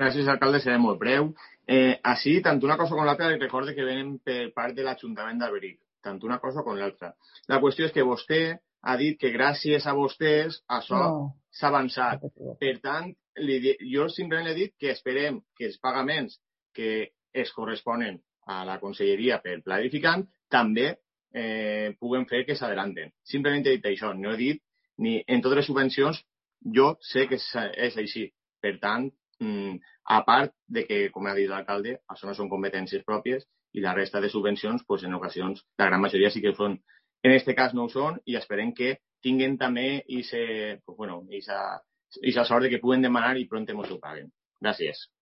Gràcies, alcalde, seré molt breu. Així, tant una cosa com l'altra, recorde que venen per part de l'Ajuntament d'Alberic. Tant una cosa com l'altra. La qüestió és que vostè ha dit que gràcies a vostès això s'ha avançat. Per tant, jo simplement he dit que esperem que els pagaments que es corresponen a la conselleria per pla edificant també puguen fer que s'adelanten. Simplement he dit això. No he dit ni en totes les subvencions jo sé que és així. Per tant, a part de que, com ha dit l'alcalde, això no són competències pròpies i la resta de subvencions, pues, en ocasions, la gran majoria sí que ho són. En aquest cas no ho són i esperem que tinguin també aquesta sort de que puguen demanar i prompte ens ho paguen. Gràcies.